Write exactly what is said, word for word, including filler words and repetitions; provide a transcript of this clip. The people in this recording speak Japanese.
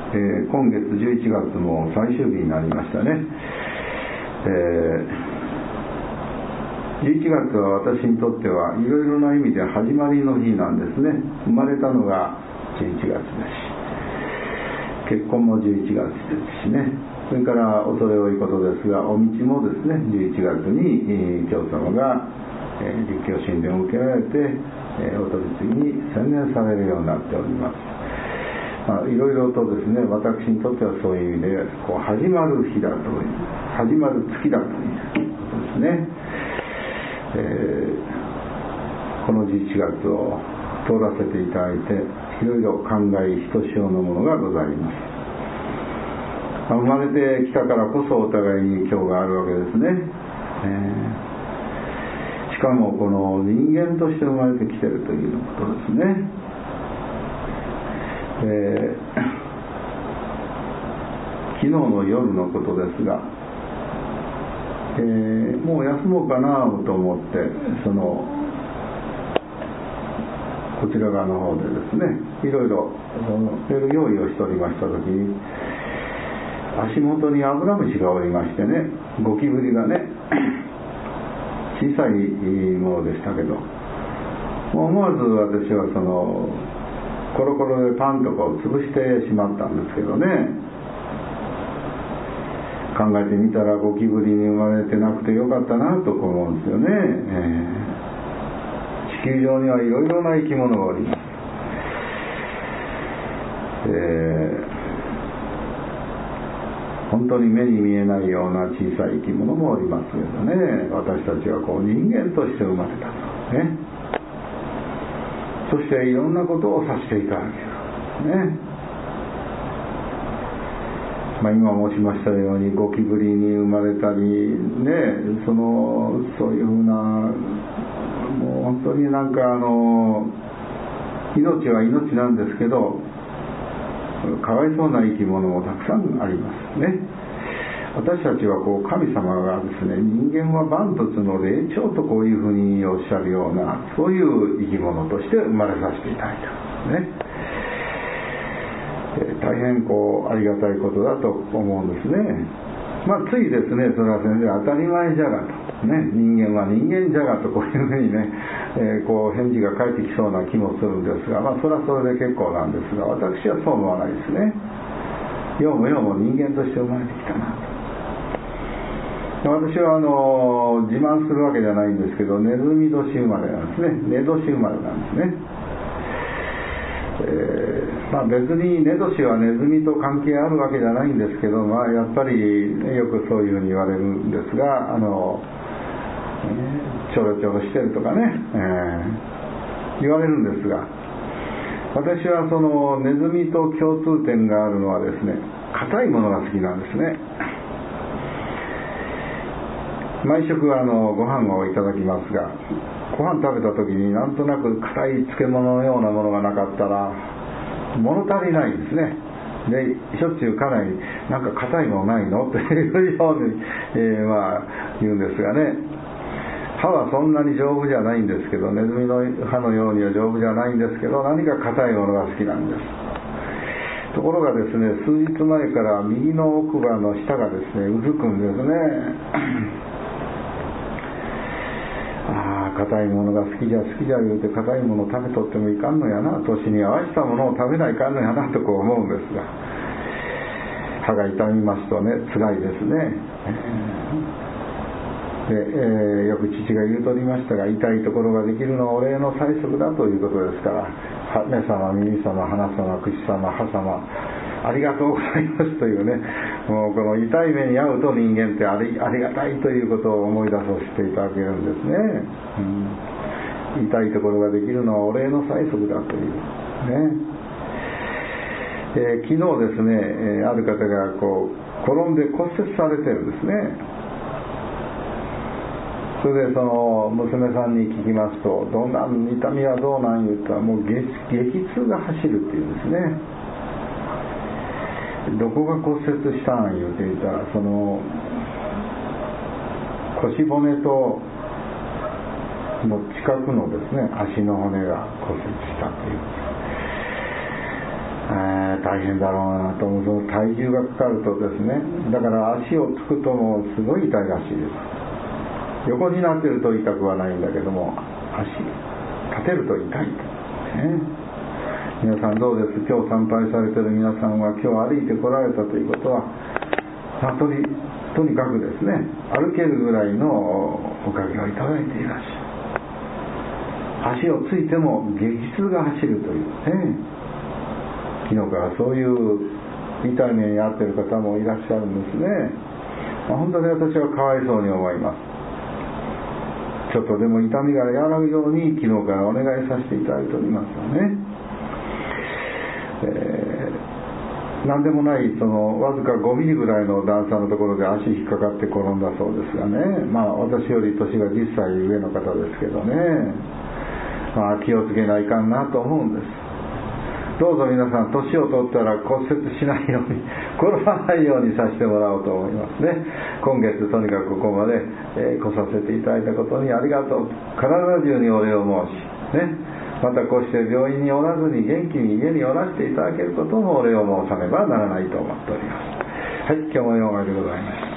えー、今月じゅういちがつも最終日になりましたね。えー、じゅういちがつは私にとってはいろいろな意味で始まりの日なんですね。生まれたのがじゅういちがつですし、結婚もじゅういちがつですしね。それから恐れ多いことですが、お道もですね、じゅういちがつに教様が立教神殿を受けられて、お取り次ぎに専念されるようになっております。まあ、いろいろとですね、私にとってはそういう意味でこう始まる日だという、始まる月だということですね。えー、このじゅういちがつを通らせていただいて、いろいろ考えひとしおのものがございます。生まれてきたからこそお互いに今日があるわけですね。えー、しかもこの人間として生まれてきているということですね。えー、昨日の夜のことですが、えー、もう休もうかなと思ってそのこちら側の方でですね、いろいろ用意をしておりましたときに、足元にアブラムシがおりましてね、ゴキブリがね、小さいものでしたけど、思わず私はそのコロコロでパンとかを潰してしまったんですけどね、考えてみたらゴキブリに生まれてなくてよかったなと思うんですよね。えー、地球上にはいろいろな生き物がおります。えー本当に目に見えないような小さい生き物もおりますけどね、私たちはこう人間として生まれたとね、そしていろんなことをさせていただけるね。まあ、今申しましたようにゴキブリに生まれたりね、そのそういうふうなもう本当になんかあの命は命なんですけど、かわいそうな生き物もたくさんありますね。私たちはこう神様がですね、人間は万物の霊長とこういうふうにおっしゃるような、そういう生き物として生まれさせていただいたね。えー、大変こうありがたいことだと思うんですね。まあついですね、それは先生当たり前じゃがとね、人間は人間じゃがとこういうふうにね、えー、こう返事が返ってきそうな気もするんですが、まあそれはそれで結構なんですが、私はそう思わないですね。ようもようも人間として生まれてきたなと。私はあの自慢するわけじゃないんですけど、ネズミ年生まれなんですね。ネ年生まれなんですね。えーまあ、別にネ年はネズミと関係あるわけじゃないんですけど、まあ、やっぱり、ね、よくそういうふうに言われるんですが、あの、えー、ちょろちょろしてるとかね、えー、言われるんですが、私はそのネズミと共通点があるのはですね、硬いものが好きなんですね。毎食あのご飯をいただきますが、ご飯食べた時になんとなく硬い漬物のようなものがなかったら物足りないんですね。でしょっちゅう家内になんか硬いものないのっていうように、えー、まあ言うんですがね、歯はそんなに丈夫じゃないんですけど、ネズミの歯のようには丈夫じゃないんですけど、何か硬いものが好きなんです。ところがですね、数日前から右の奥歯の下がですねうずくんですね。ああ、硬いものが好きじゃ好きじゃ言うて硬いものを食べとってもいかんのやな、年に合わせたものを食べないかんのやなとこう思うんですが、歯が痛みますとね辛いですね。で、えー、よく父が言うとりましたが、痛いところができるのはお礼の催促だということですから、目様、耳様、鼻様、口様、歯様、ありがとうございますというね、もうこの痛い目に遭うと人間ってあり、ありがたいということを思い出させていただけるんですね。うん、痛いところができるのはお礼の催促だというね。えー、昨日ですね、えー、ある方がこう転んで骨折されてるんですね。それでその娘さんに聞きますと、どんな痛みはどうなん言ったら、もう 激, 激痛が走るっていうんですね。どこが骨折したん言うていたら、その腰骨との近くのですね足の骨が骨折したという。 えー、大変だろうなと思う。その体重がかかるとですね、だから足をつくともうすごい痛いらしいです。横になってると痛くはないんだけども、足立てると痛いと、ね、皆さんどうです？今日参拝されてる皆さんは今日歩いてこられたということは、まあ、とに、とにかくですね、歩けるぐらいのおかげをいただいていらっしゃる。足をついても激痛が走るというね、昨日からそういう痛い目に遭っている方もいらっしゃるんですね。まあ、本当に私はかわいそうに思います。ちょっとでも痛みが和らぐように昨日からお願いさせていただいておりますよね。えー、何でもないそのわずかごミリぐらいの段差のところで足引っかかって転んだそうですがね、まあ私より年がじゅっさい上の方ですけどね、まあ気をつけないかんなと思うんです。どうぞ皆さん年を取ったら骨折しないように転ばないようにさせてもらおうと思いますね。今月とにかくここまで、えー、来させていただいたことにありがとう、体中にお礼を申し、ね、またこうして病院におらずに元気に家におらせていただけることもお礼を申さねばならないと思っております。はい、今日もようがでございました。